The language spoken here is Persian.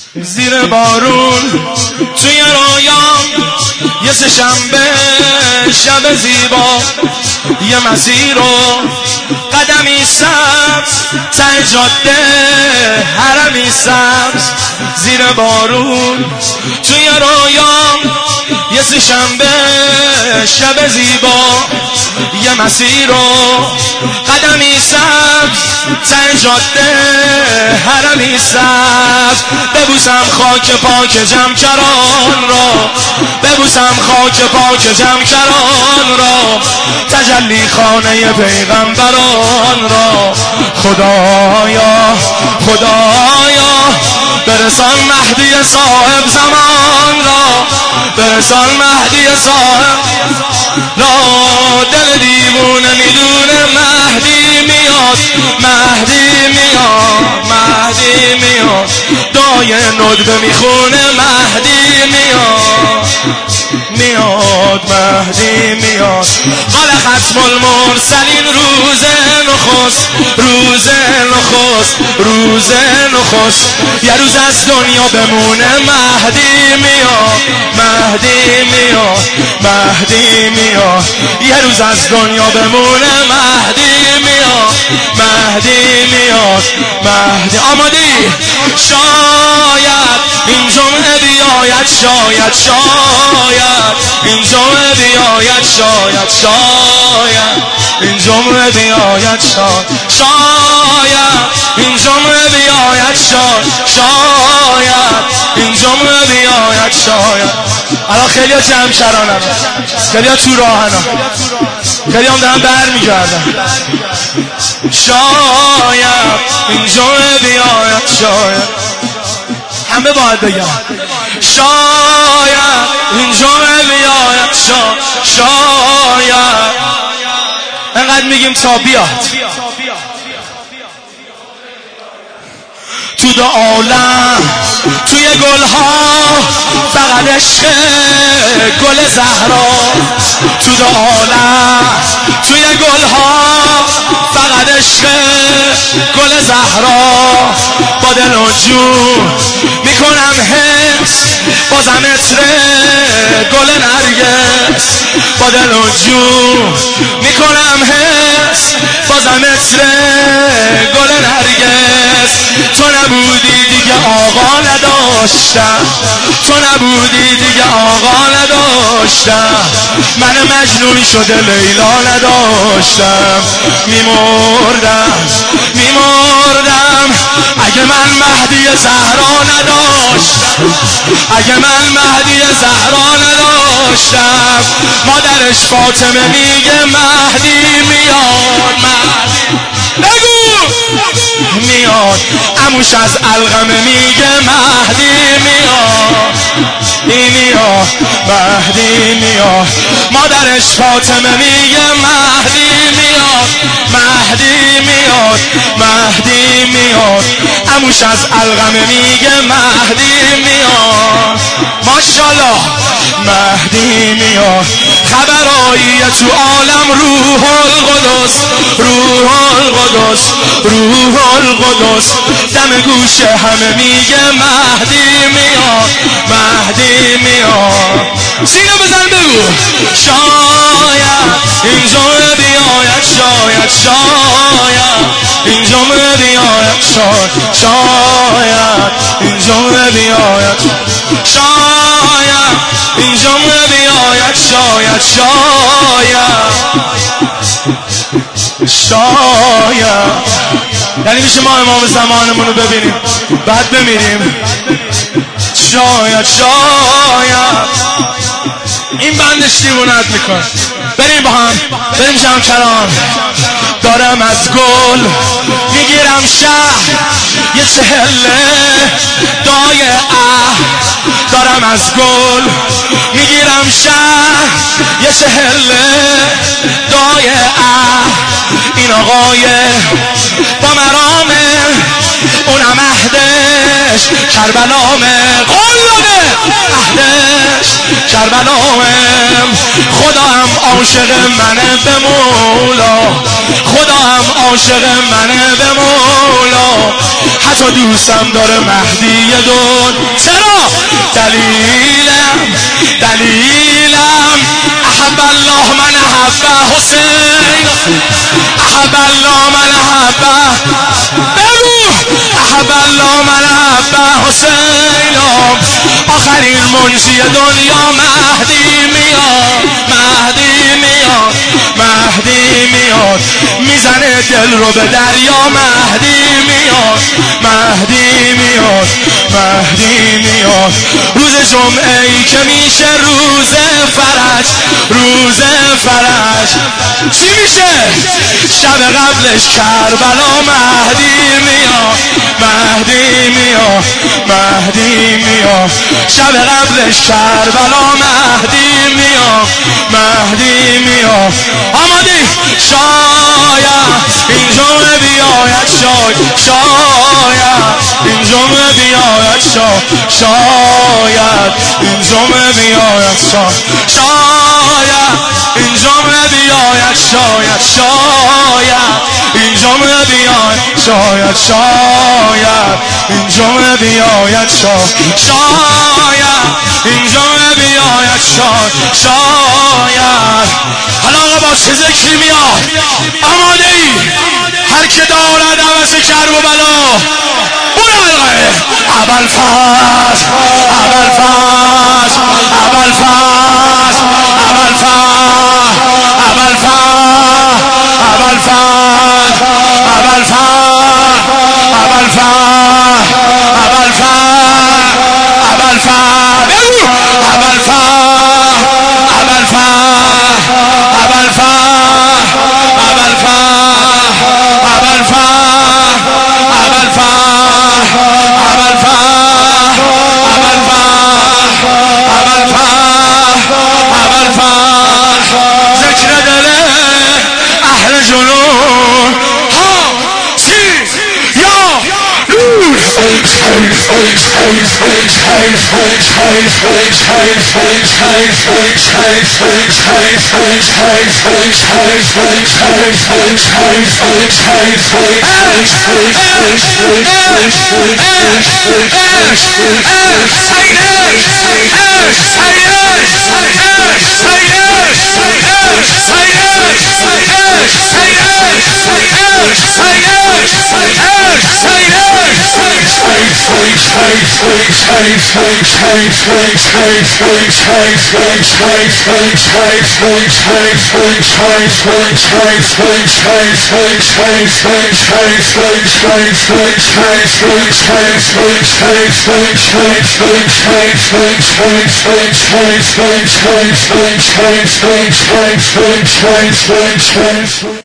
زیر بارون توی رویام یه سه‌شنبه شب زیبا، یه مسیر و قدمی سبز ته جاده حرمی سبز. زیر بارون توی رویام یه سه‌شنبه شب زیبا، یه مسیر و قدمی سبز ته جاده حرمی سبز. ببوسم خاک پاک جمکران را، ببوسم خاک پاک جمکران را، تجلی خانه پیغمبران را. خدایا خدایا برسان مهدی صاحب زمان را، برسان مهدی صاحب را. دل دیوونه میدونه مهدی میاد، مهدی میاد، مهدی میاد. دعای ندبه میخونه مهدی میاد، میاد مهدی میاد. قال ختم المرسلین روز نخست، روز نخست، روز نخست. یه روز از دنیا بمونه مهدی میاد، مهدی میاد، مهدی میاد. یه روز از دنیا بمونه مهدی میاد، مهدی میاد، مهدی. آمادی؟ شاید این جمعه بیاید، شاید شاید این جمعه بیاید، شاید شاید این جمعه بیاید، شاید این جمعه بیاید، شاید این جمعه بیاید، شاید. الان خیلی ها جمع کرانم، خیلی ها تو راهنم، خیلی هم دارن بر میگردن. شاید این جمعه بیاید، شاید. همه باید بگم شاید این جمعه بیاید، شاید. انقدر میگیم تا بیاد. تو دو عالم توی گلها فقط عشق گل زهرا. تو دو عالم توی گلها فقط عشق گل زهرا. با دل و جون میکنم حس بازم عطر گل نرگس. با دل و جون میکنم حس بازم عطر گل نرگس. تو نبودی دیگه آقا نداشتم، تو نبودی دیگه آقا نداشتم. من مجنون شده لیلا نداشتم. میمردم میمردم اگه من مهدی زهرا نداشتم، اگه من مهدی زهرا نداشتم. مادرش فاطمه میگه مهدی میاد، مهدی بگو میاد. عموش از علقمه میگه مهدی میاد، این میاد، مهدی میاد. مادرش فاطمه میگه مهدی میاد، مهدی میاد، مهدی میاد. عموش از علقمه میگه مهدی میاد. ماشاءالله مهدی میاد. خبرایی تو عالم روح القدس، روح القدس، روح القدس. دم گوش همه میگه مهدی میاد، مهدی میاد. سینه بزن بگو شاید این جمعه بیاید، شاید شاید این جمعه بیاید، شاید این جمعه بیاید، شاید این جمعه بیاید، شاید شاید. یعنی میشه ما امام زمانمون رو ببینیم بعد بمیریم. شاید این بندش دیوونت میکن. بریم با هم، بریم جمکران. دارم از گل میگیرم شهر یه چهله دای دارم از گل میگیرم شهر یه چهله دای این آقای با مرامه، اونم عهدش کربلامه. قلبه عهدش کربلامه. خدا هم عاشق منه به مولا، خدا هم عاشق منه به مولا. تو دوستم داره مهدی دون. چرا؟ دلیلم احب الله من احب حسین، احب الله من احب، بگو احب الله من احب حسین. آخرین منشی دنیا مهدی میاد، مهدی میاد میزنه دل رو به دریا. مهدی میاد، روز جمعه ای که میشه روز فرج، چی میشه؟ شب قبلش کربلا. مهدی میاد شب قبلش کربلا. مهدی میاد آمادی؟ شاید این جمعه بیاید، شاید این جمعه بیاید، شاید این جمعه بیاید، شاید این جمعه بیاید، شاید این جمعه بیاید، شاید این جمعه بیاید، شاید این جمعه بیاید، شاید. حالا آقا با چه ذکری میاد؟ آماده ای؟ هر که دارد عوض کرب و بلا اون حلقه ابوالفضل